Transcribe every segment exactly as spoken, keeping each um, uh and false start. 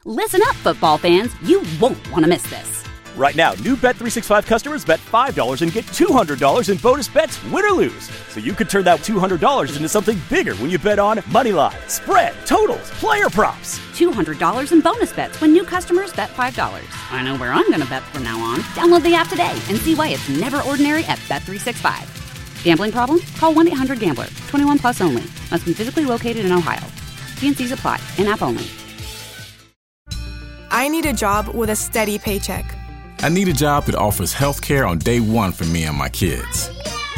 Listen up, football fans. You won't want to miss this. Right now, new Bet three sixty-five customers bet five dollars and get two hundred dollars in bonus bets, win or lose. So you could turn that two hundred dollars into something bigger when you bet on money line, spread, totals, player props. two hundred dollars in bonus bets when new customers bet five dollars. I know where I'm going to bet from now on. Download the app today and see why it's never ordinary at Bet three sixty-five. Gambling problem? Call one eight hundred gambler. twenty-one plus only. Must be physically located in Ohio. T and C's apply. In-app only. I need a job with a steady paycheck. I need a job that offers health care on day one for me and my kids.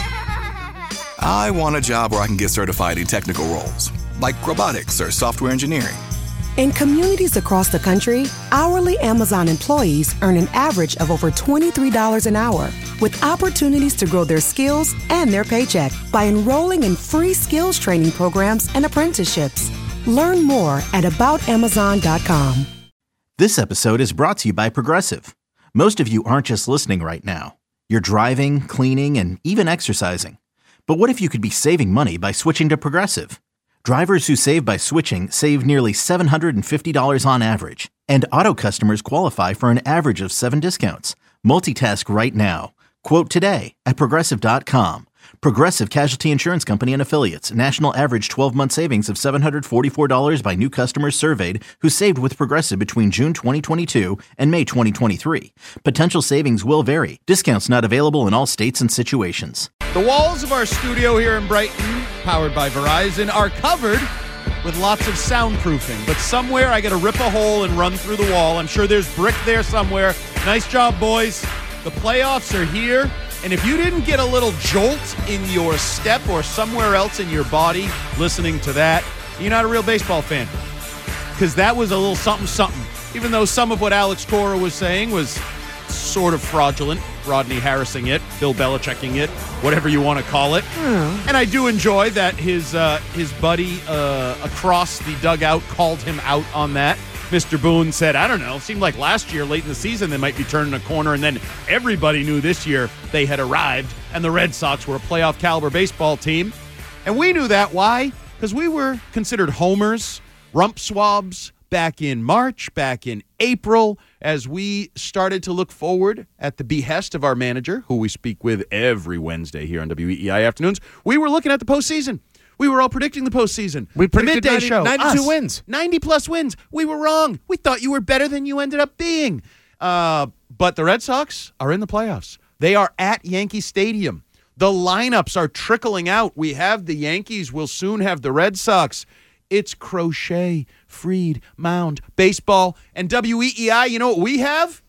I want a job where I can get certified in technical roles, like robotics or software engineering. In communities across the country, hourly Amazon employees earn an average of over twenty-three dollars an hour, with opportunities to grow their skills and their paycheck by enrolling in free skills training programs and apprenticeships. Learn more at about amazon dot com. This episode is brought to you by Progressive. Most of you aren't just listening right now. You're driving, cleaning, and even exercising. But what if you could be saving money by switching to Progressive? Drivers who save by switching save nearly seven hundred fifty dollars on average. And auto customers qualify for an average of seven discounts. Multitask right now. Quote today at progressive dot com. Progressive Casualty Insurance Company and Affiliates. National average twelve-month savings of seven hundred forty-four dollars by new customers surveyed who saved with Progressive between June twenty twenty-two and May twenty twenty-three. Potential savings will vary. Discounts not available in all states and situations. The walls of our studio here in Brighton, powered by Verizon, are covered with lots of soundproofing. But somewhere I got to rip a hole and run through the wall. I'm sure there's brick there somewhere. Nice job, boys. The playoffs are here. And if you didn't get a little jolt in your step or somewhere else in your body listening to that, you're not a real baseball fan. Because that was a little something-something. Even though some of what Alex Cora was saying was sort of fraudulent, Rodney Harrising it, Bill Belichicking it, whatever you want to call it. Mm. And I do enjoy that his uh, his buddy uh, across the dugout called him out on that. Mister Boone said, I don't know, seemed like last year, late in the season, they might be turning a corner, and then everybody knew this year they had arrived, and the Red Sox were a playoff caliber baseball team. And we knew that. Why? Because we were considered homers, rump swabs, back in March, back in April, as we started to look forward at the behest of our manager, who we speak with every Wednesday here on W E I Afternoons. We were looking at the postseason. We were all predicting the postseason. We predicted the midday ninety, show. ninety-two Us, wins. ninety-plus wins. We were wrong. We thought you were better than you ended up being. Uh, but the Red Sox are in the playoffs. They are at Yankee Stadium. The lineups are trickling out. We have the Yankees. We'll soon have the Red Sox. It's Crochet, Fried, Mound, baseball, and W E E I. You know what we have?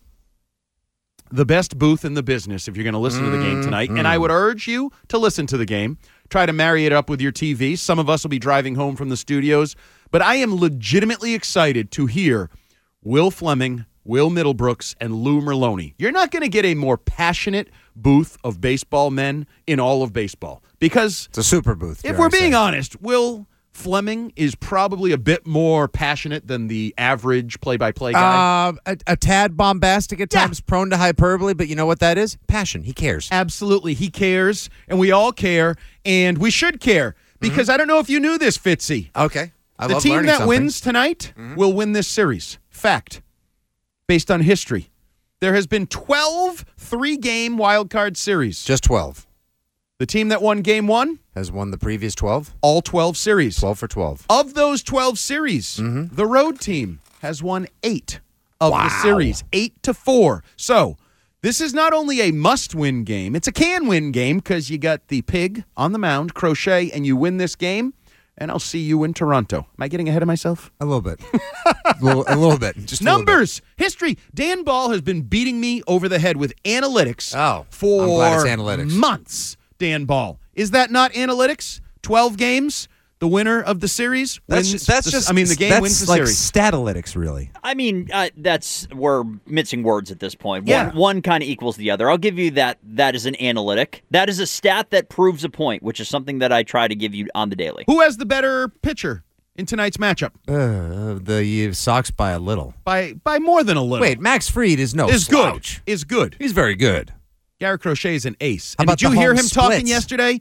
The best booth in the business if you're going to listen mm, to the game tonight. Mm. And I would urge you to listen to the game. Try to marry it up with your T V. Some of us will be driving home from the studios. But I am legitimately excited to hear Will Fleming, Will Middlebrooks, and Lou Merloni. You're not going to get a more passionate booth of baseball men in all of baseball. Because it's a super booth. If we're being honest, Will Fleming is probably a bit more passionate than the average play-by-play guy. Uh, a, a tad bombastic at times, yeah. Prone to hyperbole, but you know what that is? Passion. He cares. Absolutely. He cares, and we all care, and we should care. Because mm-hmm. I don't know if you knew this, Fitzy. Okay. I the love team learning that something. wins tonight mm-hmm. will win this series. Fact. Based on history. There has been twelve three-game wildcard series. Just twelve. The team that won game one has won the previous twelve? All twelve series. twelve for twelve. Of those twelve series, mm-hmm. the road team has won eight of wow. the series. Eight to four. So, this is not only a must-win game, it's a can-win game because you got the pig on the mound, Crochet, and you win this game, and I'll see you in Toronto. Am I getting ahead of myself? A little bit. a, little, a little bit. Just Numbers. Bit. History. Dan Ball has been beating me over the head with analytics oh, for I'm glad it's analytics. months. Dan Ball. Is that not analytics? twelve games, the winner of the series that's wins. That's the, just. I mean, the game that's wins the like series. Statalytics, really. I mean, uh, that's we're mincing words at this point. Yeah. One, one kind of equals the other. I'll give you that. That is an analytic. That is a stat that proves a point, which is something that I try to give you on the daily. Who has the better pitcher in tonight's matchup? Uh, the Sox by a little. By by more than a little. Wait, Max Fried is no is slouch. good. Is good. He's very good. Garrett Crochet is an ace. How and about did you the hear home him talking splits? yesterday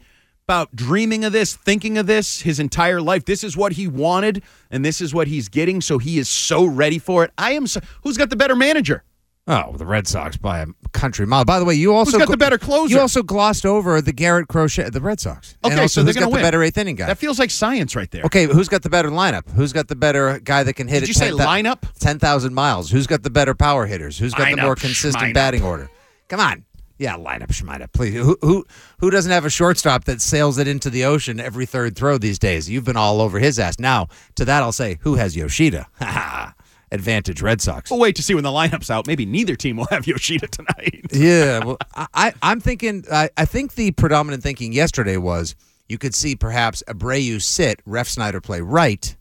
about dreaming of this, thinking of this his entire life. This is what he wanted, and this is what he's getting, so he is so ready for it. I am so, who's got the better manager? Oh, the Red Sox by a country mile. By the way, you also who's got the better closer? You also glossed over the Garrett Crochet, the Red Sox. Okay, and also, so they're who's going to got win. the better eighth inning guy? That feels like science right there. Okay, who's got the better lineup? Who's got the better guy that can hit Did it? you say ten, lineup? ten thousand miles. Who's got the better power hitters? Who's got Lineup, the more consistent schmine batting up. order? Come on. Yeah, lineup, Schmida, please. Who who who doesn't have a shortstop that sails it into the ocean every third throw these days? You've been all over his ass. Now, to that I'll say, who has Yoshida? Advantage Red Sox. We'll wait to see when the lineup's out. Maybe neither team will have Yoshida tonight. Yeah, well, I, I'm thinking, I, I think the predominant thinking yesterday was you could see perhaps Abreu sit, Ref Snyder play right,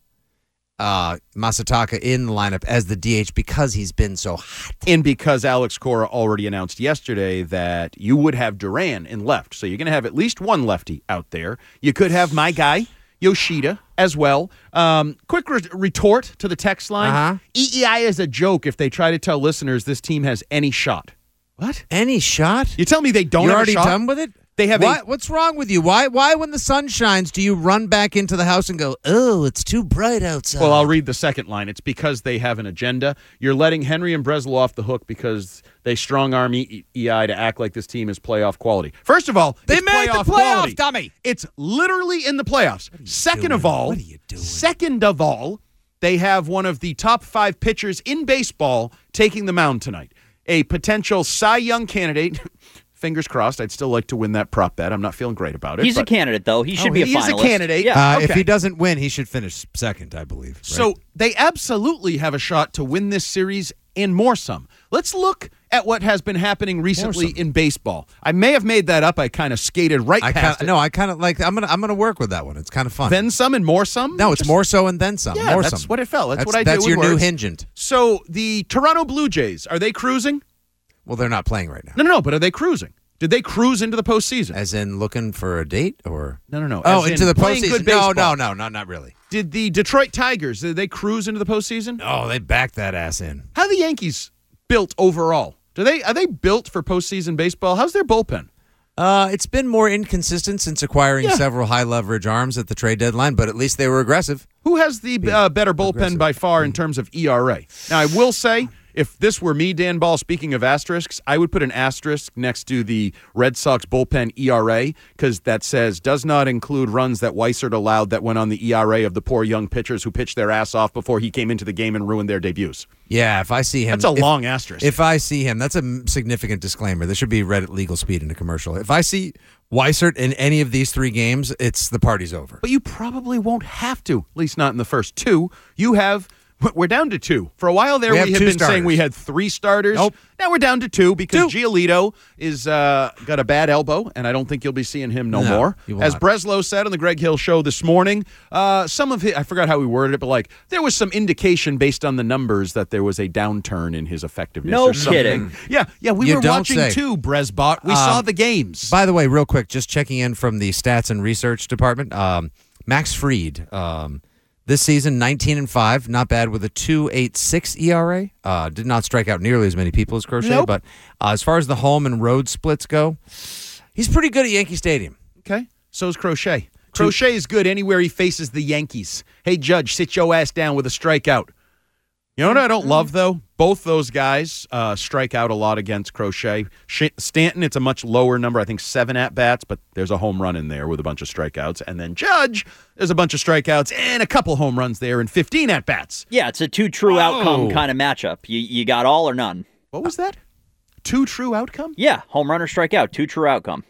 uh, Masataka in the lineup as the D H because he's been so hot. And because Alex Cora already announced yesterday that you would have Duran in left. So you're going to have at least one lefty out there. You could have my guy, Yoshida, as well. Um, quick re- retort to the text line. Uh-huh. E E I is a joke if they try to tell listeners this team has any shot. What? Any shot? You tell me they don't You're have already a shot? done with it? They have Why, a... What's wrong with you? Why, why, when the sun shines, do you run back into the house and go, oh, it's too bright outside? Well, I'll read the second line. It's because they have an agenda. You're letting Henry and Breslow off the hook because they strong-arm E E I to act like this team is playoff quality. First of all, They it's made the playoff playoffs, quality. dummy. It's literally in the playoffs. Second doing? of all, What are you doing? second of all, they have one of the top five pitchers in baseball taking the mound tonight. A potential Cy Young candidate. Fingers crossed. I'd still like to win that prop bet. I'm not feeling great about it. He's a but candidate, though. He should Oh, be a he is a finalist. candidate. Yeah. Uh, Okay. If he doesn't win, he should finish second, I believe. Right? So they absolutely have a shot to win this series and more some. Let's look at what has been happening recently some. in baseball. I may have made that up. I kind of skated right I past kinda, it. no, I kind of like. I'm gonna. I'm gonna work with that one. It's kind of fun. Then some and more some? no, it's Just- more so and then some. Yeah, more that's some. what it felt. That's, That's, what I that's do your with new words. hingent. So the Toronto Blue Jays, are they cruising? Well, they're not playing right now. No, no, no, but are they cruising? Did they cruise into the postseason? As in looking for a date, or No, no, no. oh, As into in the playing good postseason? No, baseball. no, no, no, not really. Did the Detroit Tigers, did they cruise into the postseason? Oh, they backed that ass in. How are the Yankees built overall? Do they Are they built for postseason baseball? How's their bullpen? Uh, it's been more inconsistent since acquiring Yeah. several high leverage arms at the trade deadline, but at least they were aggressive. Who has the uh, better bullpen aggressive. by far in terms of E R A? Now, I will say, if this were me, Dan Ball, speaking of asterisks, I would put an asterisk next to the Red Sox bullpen E R A because that says does not include runs that Weissert allowed that went on the E R A of the poor young pitchers who pitched their ass off before he came into the game and ruined their debuts. Yeah, if I see him, That's a if- long asterisk. If I see him, that's a m- significant disclaimer. There should be read at legal speed in a commercial. If I see Weissert in any of these three games, it's the party's over. But you probably won't have to, at least not in the first two. You have, we're down to two. For a while there, We we, have had two been saying starters. we had three starters. Nope. Now we're down to two because Two. Giolito is uh, got a bad elbow, and I don't think you'll be seeing him no, No, more. you will As not. Breslow said on the Greg Hill show this morning, uh, some of his, I forgot how he worded it, but like there was some indication based on the numbers that there was a downturn in his effectiveness. No or something. kidding. Yeah, yeah, we You were don't watching say. too, Bresbot. We Um, saw the games. By the way, real quick, just checking in from the stats and research department. Um, Max Fried, um, this season, nineteen and five, not bad with a two point eight six E R A. Uh, did not strike out nearly as many people as Crochet, Nope. but uh, as far as the home and road splits go, he's pretty good at Yankee Stadium. Okay. So's Crochet. Crochet is good anywhere he faces the Yankees. Hey, Judge, sit your ass down with a strikeout. You know what I don't love, though? Both those guys uh, strike out a lot against Crochet. Sh- Stanton, it's a much lower number. I think seven at-bats, but there's a home run in there with a bunch of strikeouts. And then Judge, there's a bunch of strikeouts and a couple home runs there and fifteen at-bats. Yeah, it's a two true outcome Oh. kind of matchup. You you got all or none. What was that? Two true outcome? Yeah, home run or strikeout, two true outcome.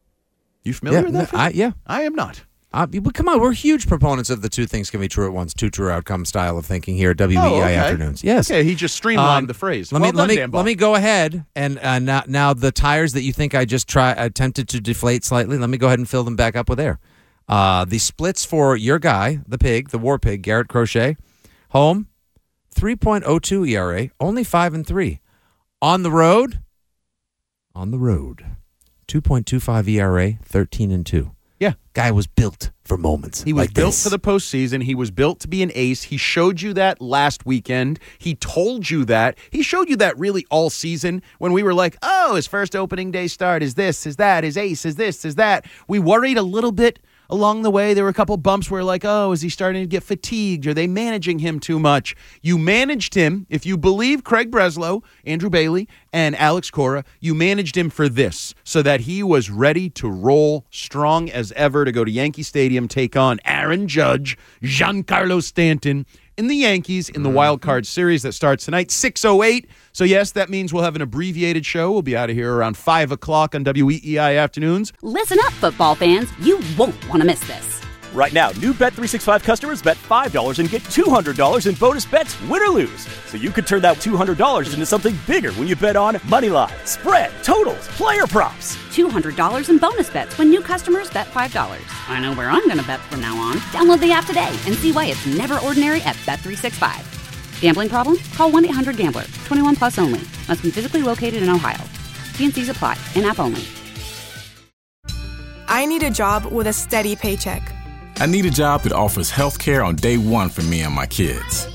You familiar Yeah, with that? no, I, yeah. I am not. Uh, but come on, we're huge proponents of the two things can be true at once, two true outcome style of thinking here at W E I Oh, okay. Afternoons. Yes. Okay, he just streamlined Um, the phrase. Let Well me let done, me Dan Ball. let me go ahead and uh, now now the tires that you think I just try attempted to deflate slightly. Let me go ahead and fill them back up with air. Uh, the splits for your guy, the pig, the war pig, Garrett Crochet, home, three point oh two E R A, only five and three. On the road, on the road, two point two five E R A, thirteen and two. Yeah. Guy was built for moments. He was like built this. for the postseason. He was built to be an ace. He showed you that last weekend. He told you that. He showed you that really all season when we were like, oh, his first opening day start is this, is that, his ace is this, is that. We worried a little bit along the way. There were a couple bumps where like, oh, is he starting to get fatigued? Are they managing him too much? You managed him. If you believe Craig Breslow, Andrew Bailey, and Alex Cora, you managed him for this so that he was ready to roll strong as ever to go to Yankee Stadium, take on Aaron Judge, Giancarlo Stanton, in the Yankees in the wild card series that starts tonight, six oh eight. So, yes, that means we'll have an abbreviated show. We'll be out of here around five o'clock on W E E I Afternoons. Listen up, football fans. You won't want to miss this. Right now, new Bet three sixty-five customers bet five dollars and get two hundred dollars in bonus bets, win or lose. So you could turn that two hundred dollars into something bigger when you bet on money line, spread, totals, player props. two hundred dollars in bonus bets when new customers bet five dollars. I know where I'm going to bet from now on. Download the app today and see why it's never ordinary at Bet three sixty-five. Gambling problem? Call one eight hundred gambler. twenty-one plus only. Must be physically located in Ohio. T N Cs apply. In-app only. I need a job with a steady paycheck. I need a job that offers health care on day one for me and my kids.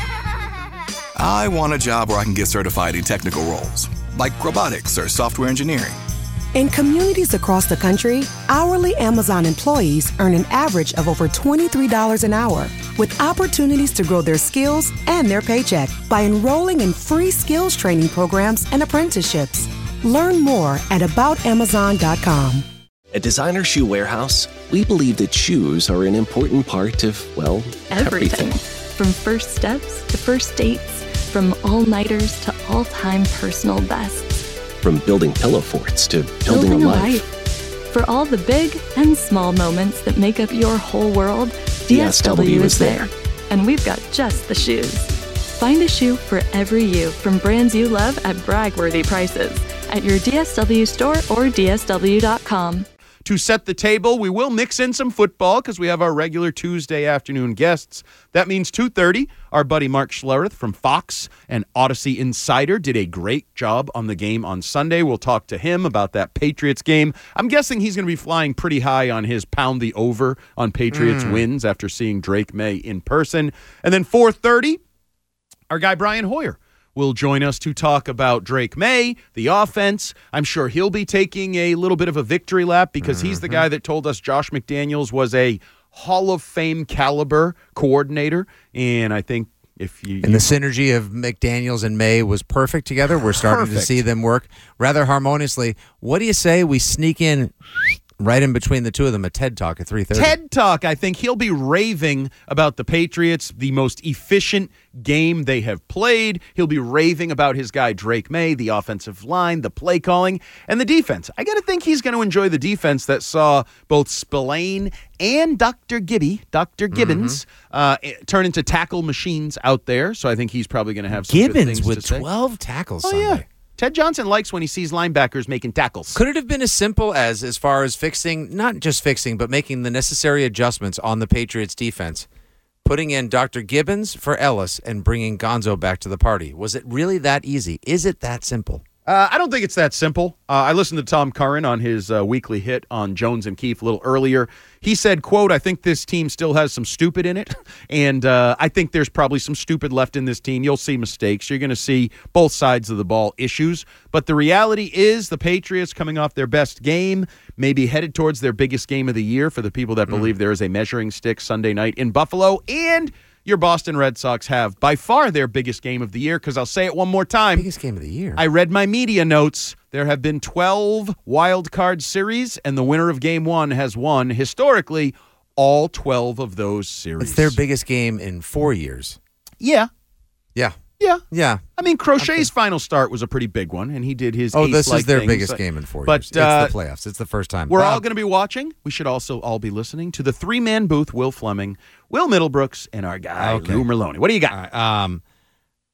I want a job where I can get certified in technical roles, like robotics or software engineering. In communities across the country, hourly Amazon employees earn an average of over twenty-three dollars an hour, with opportunities to grow their skills and their paycheck by enrolling in free skills training programs and apprenticeships. Learn more at about amazon dot com. At Designer Shoe Warehouse, we believe that shoes are an important part of, well, everything. everything. From first steps to first dates, from all-nighters to all-time personal bests. From building pillow forts to building, building a, a life. life. For all the big and small moments that make up your whole world, D S W is there. And we've got just the shoes. Find a shoe for every you from brands you love at brag-worthy prices at your D S W store or D S W dot com. To set the table, we will mix in some football because we have our regular Tuesday afternoon guests. That means two thirty. Our buddy Mark Schlereth from Fox and Odyssey Insider did a great job on the game on Sunday. We'll talk to him about that Patriots game. I'm guessing he's going to be flying pretty high on his pound the over on Patriots Mm. wins after seeing Drake May in person. And then four thirty, our guy Brian Hoyer will join us to talk about Drake May, the offense. I'm sure he'll be taking a little bit of a victory lap because mm-hmm. he's the guy that told us Josh McDaniels was a Hall of Fame caliber coordinator. And I think if you... And the synergy of McDaniels and May was perfect together. We're starting Perfect. to see them work rather harmoniously. What do you say we sneak in right in between the two of them a TED Talk at three thirty? TED Talk, I think he'll be raving about the Patriots, the most efficient game they have played. He'll be raving about his guy Drake May, the offensive line, the play calling, and the defense. I got to think he's going to enjoy the defense that saw both Spillane and Doctor Gibby, Doctor Gibbons, mm-hmm. uh, turn into tackle machines out there. So I think he's probably going to have some good Gibbons things with to say. twelve tackles Oh, Sunday. yeah. Ted Johnson likes when he sees linebackers making tackles. Could it have been as simple as as far as fixing, not just fixing, but making the necessary adjustments on the Patriots defense, putting in Doctor Gibbons for Ellis and bringing Gonzo back to the party? Was it really that easy? Is it that simple? Uh, I don't think it's that simple. Uh, I listened to Tom Curran on his uh, weekly hit on Jones and Keefe a little earlier. He said, quote, I think this team still has some stupid in it, and uh, I think there's probably some stupid left in this team. You'll see mistakes. You're going to see both sides of the ball issues. But the reality is the Patriots coming off their best game, maybe headed towards their biggest game of the year for the people that mm. believe there is a measuring stick Sunday night in Buffalo, and your Boston Red Sox have by far their biggest game of the year, because I'll say it one more time. Biggest game of the year. I read my media notes. There have been twelve wild card series, and the winner of game one has won, historically, all twelve of those series. It's their biggest game in four years. Yeah. Yeah. Yeah. Yeah. I mean, Crochet's final start was a pretty big one, and he did his Oh, this is their things. biggest game in four but, years. Uh, it's the playoffs. It's the first time. We're Bob. all going to be watching. We should also all be listening to the three-man booth, Will Fleming, Will Middlebrooks, and our guy, Okay. Lou Merlone. What do you got? All right, um,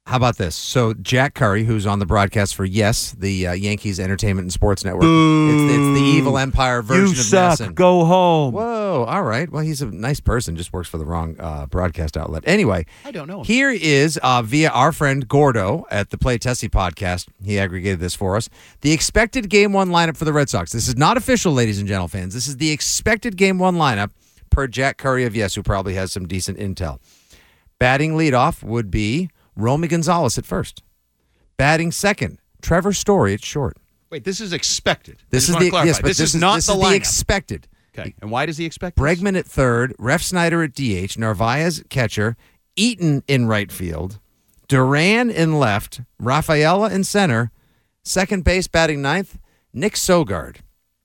How about this? So Jack Curry, who's on the broadcast for Yes, the uh, Yankees Entertainment and Sports Network. It's, it's the evil empire version You of suck. Nesson. Go home. Whoa, all right. Well, he's a nice person, just works for the wrong uh, broadcast outlet. Anyway, I don't know him. Here is, uh, via our friend Gordo at the Play Tessie podcast, he aggregated this for us, the expected game one lineup for the Red Sox. This is not official, ladies and gentlemen fans. This is the expected game one lineup per Jack Curry of Yes, who probably has some decent intel. Batting leadoff would be Romy Gonzalez at first. Batting second, Trevor Story at short. Wait, this is expected. This I is just the wanna clarify. yes, but this, this is, is not this the is lineup. the expected. Okay, and why does he expect this? Bregman at third, Ref Snyder at D H, Narvaez catcher, Eaton in right field, Duran in left, Rafaela in center, second base batting ninth, Nick Sogard.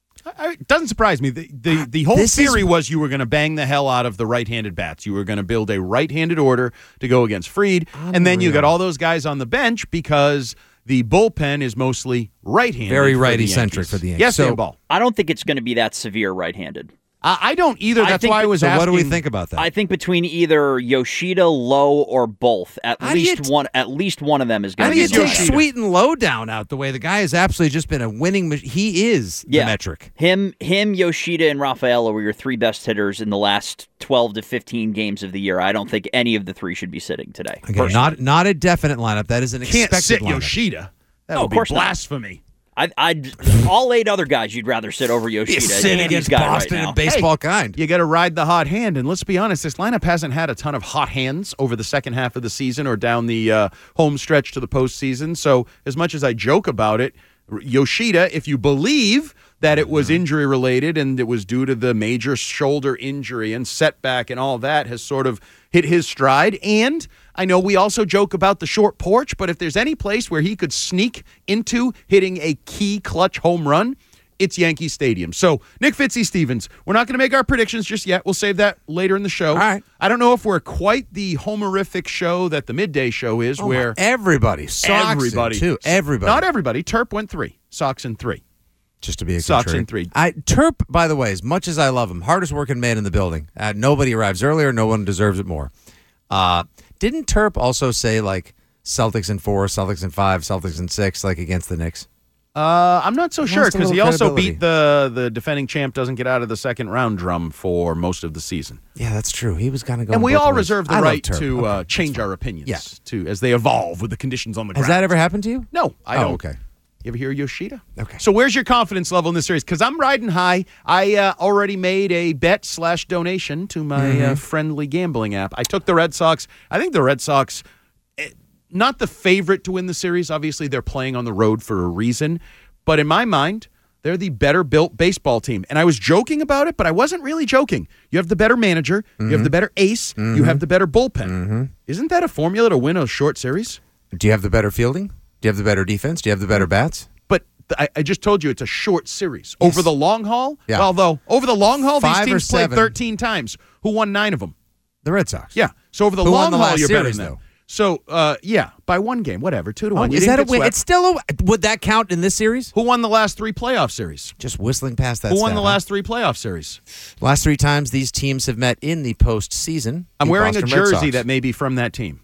I, it doesn't surprise me. The the, the whole This theory is- was you were going to bang the hell out of the right-handed bats. You were going to build a right-handed order to go against Fried, and then you Unreal. got all those guys on the bench because the bullpen is mostly right-handed. Very for the righty-centric Yankees. for the Yankees. Yes, So- Dan Ball. I don't think it's going to be that severe right-handed. Uh, I don't either. I That's think why I that- was So asking. what do we think about that? I think between either Yoshida, Lowe, or both, at How do you least t- one, at least one of them is How going do to you be take the Yoshida. Sweet and Low down out the way? The guy has absolutely just been a winning mach- He is Yeah. the metric. Him, him, Yoshida, and Rafaela were your three best hitters in the last twelve to fifteen games of the year. I don't think any of the three should be sitting today. Okay, personally. not not a definite lineup. That is an Can't expected sit lineup. Yoshida. That No, would of be course not. blasphemy. I, I'd all eight other guys you'd rather sit over Yoshida. He's sitting Andy's against guy Boston right now. and baseball Hey, kind. You got to ride the hot hand, and let's be honest, this lineup hasn't had a ton of hot hands over the second half of the season or down the uh, home stretch to the postseason. So, as much as I joke about it, Yoshida, if you believe that it was injury related and it was due to the major shoulder injury and setback and all that, has sort of hit his stride. And I know we also joke about the short porch, but if there's any place where he could sneak into hitting a key clutch home run, it's Yankee Stadium. So, Nick Fitzy Stevens, we're not going to make our predictions just yet. We'll save that later in the show. All right. I don't know if we're quite the homerific show that the midday show is, Oh, where everybody, Sox everybody, too, everybody. not everybody. Terp went three, Sox in three. Just to be a Sox contrary. in three. I, Terp, by the way, as much as I love him, hardest working man in the building. Uh, nobody arrives earlier. No one deserves it more. Uh, didn't Terp also say like Celtics in four, Celtics in five, Celtics in six, like against the Knicks? Uh, I'm not so Lost sure a because he little also credibility. beat the the defending champ doesn't get out of the second round drum for most of the season. Yeah, that's true. He was kind of going. And we both all ways. reserve the I love right Terp. to Okay, uh, that's change fine. our opinions Yeah. to as they evolve with the conditions on the Has ground. that ever happened to you? No, I Oh, don't. okay. You ever hear Yoshida? Okay. So where's your confidence level in this series? Because I'm riding high. I uh, already made a bet slash donation to my Mm-hmm. uh, friendly gambling app. I took the Red Sox. I think the Red Sox, eh, not the favorite to win the series. Obviously, they're playing on the road for a reason. But in my mind, they're the better built baseball team. And I was joking about it, but I wasn't really joking. You have the better manager. Mm-hmm. You have the better ace. You have the better bullpen. Isn't that a formula to win a short series? Do you have the better fielding? Do you have the better defense? Do you have the better bats? But th- I, I just told you it's a short series. Over the long haul, Yeah. well, though, over the long haul, Five or these teams played seven. thirteen times. Who won nine of them? The Red Sox. Yeah. So over the Who long won the haul, last you're better series, than them. though? So, uh, yeah, by one game, whatever, two to Oh, one. You is didn't that a get win? swept. It's still a. Would that count in this series? Who won the last three playoff series? Just whistling past that. Who won stat, the huh? last three playoff series? Last three times these teams have met in the postseason. I'm the wearing Boston a Red jersey Sox. that may be from that team.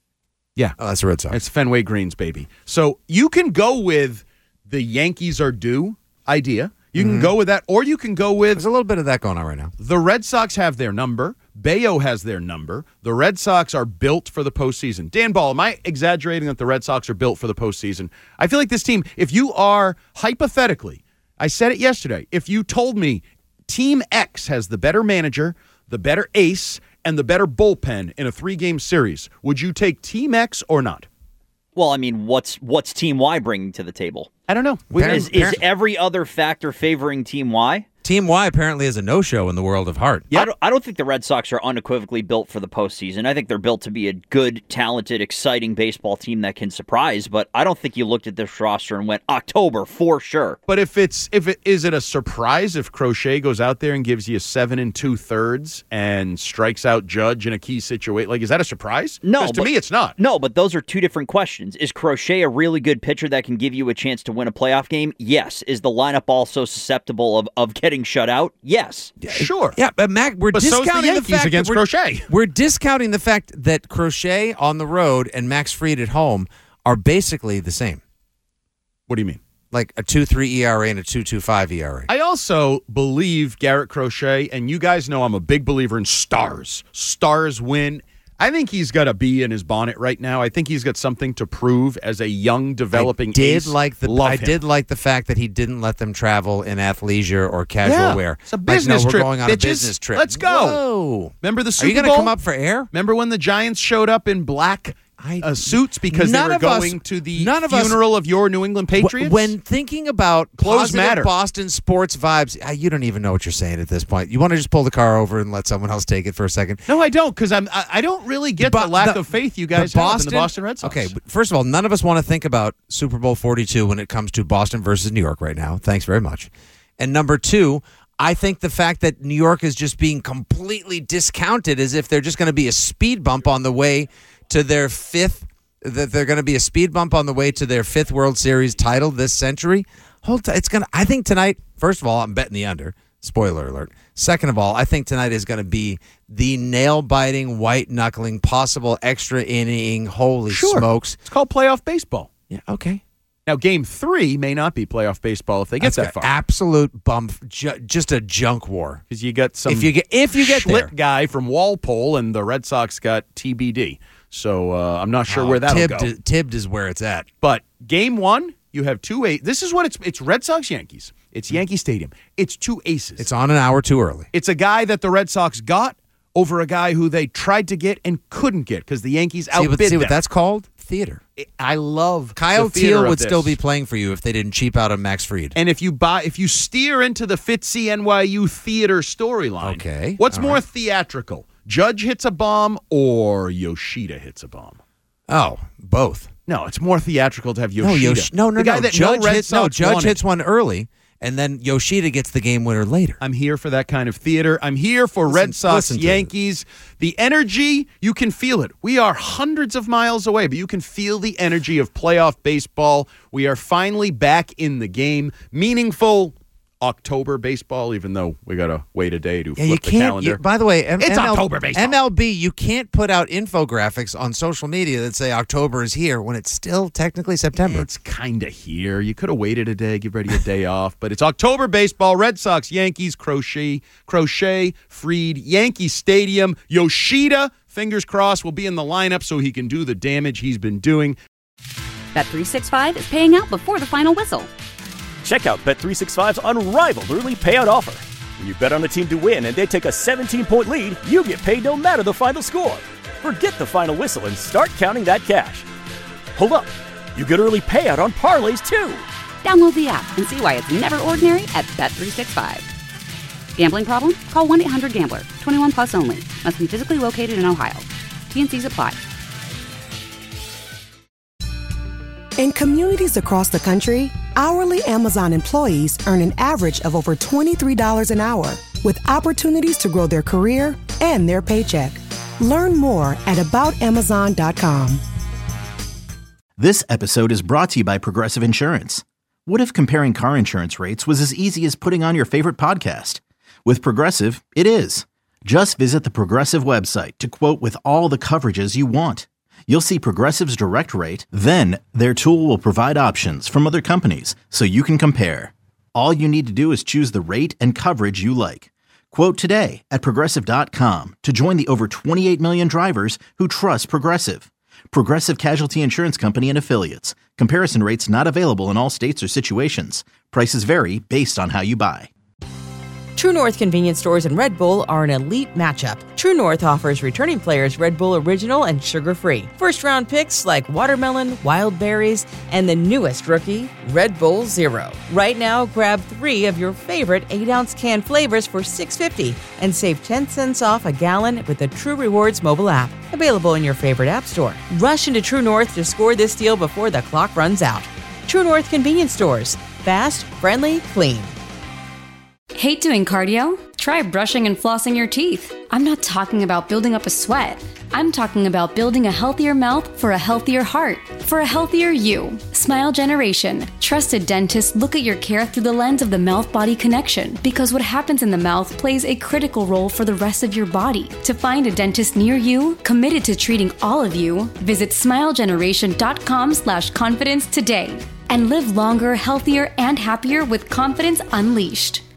Yeah. Oh, that's the Red Sox. It's Fenway Greens, baby. So you can go with the Yankees are due idea. You can go with that, or you can go with There's a little bit of that going on right now. the Red Sox have their number. Bayo has their number. The Red Sox are built for the postseason. Dan Ball, am I exaggerating that the Red Sox are built for the postseason? I feel like this team, if you are hypothetically, I said it yesterday, if you told me Team X has the better manager, the better ace, and the better bullpen in a three-game series, would you take Team X or not? Well, I mean, what's what's Team Y bringing to the table? I don't know. Is, is every other factor favoring Team Y? Team Y apparently is a no-show in the world of heart. I, don't, I don't think the Red Sox are unequivocally built for the postseason. I think they're built to be a good, talented, exciting baseball team that can surprise, but I don't think you looked at this roster and went, October, for sure. But if it's if it is it a surprise if Crochet goes out there and gives you seven and two thirds and strikes out Judge in a key situation? Like, is that a surprise? No, 'Cause to but- me, it's not. No, but those are two different questions. Is Crochet a really good pitcher that can give you a chance to win a playoff game? Yes. Is the lineup also susceptible of, of getting getting shut out, yes. Sure. Yeah, but Mac, we're But so's the discounting the, Yankees fact against that we're, Crochet. We're discounting the fact that Crochet on the road and Max Fried at home are basically the same. What do you mean? Like a two point three E R A and a two point two five E R A. I also believe Garrett Crochet, and you guys know I'm a big believer in stars. Stars win. I think he's got a bee in his bonnet right now. I think he's got something to prove as a young, developing I did ace. like the Love I him. did like the fact that he didn't let them travel in athleisure or casual Yeah, wear. it's a business like, no, trip, we're going on bitches. a business trip. Let's go. Whoa. Remember the Super Are you Bowl? going to come up for air? Remember when the Giants showed up in black uh, suits because they None were of us- going to the none of us- funeral of your New England Patriots? When thinking about Clothes positive matter. Boston sports vibes, uh, you don't even know what you're saying at this point. You want to just pull the car over and let someone else take it for a second? No, I don't, because I'm I I don't really get the, Bo- lack the- of faith you guys the have in the Boston Red Sox. Okay, but first of all, none of us want to think about Super Bowl forty-two when it comes to Boston versus New York right now. Thanks very much. And number two, I think the fact that New York is just being completely discounted as if they're just going to be a speed bump on the way to their fifth, that they're going to be a speed bump on the way to their fifth World Series title this century. Hold t- it's going to, I think tonight, first of all, I'm betting the under. Spoiler alert. Second of all, I think tonight is going to be the nail-biting, white-knuckling, possible extra inning, holy Sure. smokes. It's called playoff baseball. Yeah, okay. Now, game three may not be playoff baseball if they get That's that a far. absolute bump, ju- just a junk war. Because you got some If you get if you get Schlitt there. guy from Walpole, and the Red Sox got T B D. So uh, I'm not sure Oh, where that'll tibbed, go. is- tibbed is where it's at. But game one, you have two aces. This is what it's it's Red Sox Yankees. It's Yankee Stadium. It's two aces. It's on an hour too early. It's a guy that the Red Sox got over a guy who they tried to get and couldn't get because the Yankees See, outbid what, see them. what that's called? Theater. I love Kyle the theater Teal of would this. still be playing for you if they didn't cheap out on Max Fried. And if you buy, if you steer into the Fitzy N Y U theater storyline, Okay, what's all more right. theatrical? Judge hits a bomb or Yoshida hits a bomb? Oh, both. No, it's more theatrical to have Yoshida. No, Yosh- no, no, the guy no. that Judge no Red hits, no, Sox Judge wanted. hits one early, and then Yoshida gets the game winner later. I'm here for that kind of theater. I'm here for Listen- Red Sox, listen to Yankees. The energy, you can feel it. We are hundreds of miles away, but you can feel the energy of playoff baseball. We are finally back in the game. Meaningful October baseball, even though we got to wait a day to Yeah, flip you the can't. calendar. You, by the way, M- It's M L- October baseball. M L B, you can't put out infographics on social media that say October is here when it's still technically September. It's kind of here. You could have waited a day, give Reddy a day off, but it's October baseball. Red Sox, Yankees, Crochet, Crochet, Fried, Yankee Stadium. Yoshida, fingers crossed, will be in the lineup so he can do the damage he's been doing. Bet three sixty-five is paying out before the final whistle. Check out Bet three sixty-five's unrivaled early payout offer. When you bet on a team to win and they take a seventeen-point lead, you get paid no matter the final score. Forget the final whistle and start counting that cash. Hold up. You get early payout on parlays, too. Download the app and see why it's never ordinary at Bet three sixty-five. Gambling problem? Call one eight hundred gambler. twenty-one plus only. Must be physically located in Ohio. T N Cs apply. In communities across the country, hourly Amazon employees earn an average of over twenty-three dollars an hour, with opportunities to grow their career and their paycheck. Learn more at about amazon dot com. This episode is brought to you by Progressive Insurance. What if comparing car insurance rates was as easy as putting on your favorite podcast? With Progressive, it is. Just visit the Progressive website to quote with all the coverages you want. You'll see Progressive's direct rate, then their tool will provide options from other companies so you can compare. All you need to do is choose the rate and coverage you like. Quote today at progressive dot com to join the over twenty-eight million drivers who trust Progressive. Progressive Casualty Insurance Company and Affiliates. Comparison rates not available in all states or situations. Prices vary based on how you buy. True North convenience stores and Red Bull are an elite matchup. True North offers returning players Red Bull Original and sugar-free. First-round picks like watermelon, wild berries, and the newest rookie, Red Bull Zero. Right now, grab three of your favorite eight-ounce can flavors for six dollars and fifty cents and save ten cents off a gallon with the True Rewards mobile app. Available in your favorite app store. Rush into True North to score this deal before the clock runs out. True North convenience stores. Fast, friendly, clean. Hate doing cardio? Try brushing and flossing your teeth. I'm not talking about building up a sweat. I'm talking about building a healthier mouth for a healthier heart, for a healthier you. Smile Generation. Trusted dentists look at your care through the lens of the mouth-body connection, because what happens in the mouth plays a critical role for the rest of your body. To find a dentist near you, committed to treating all of you, visit smilegeneration.com slash confidence today. And live longer, healthier, and happier with confidence unleashed.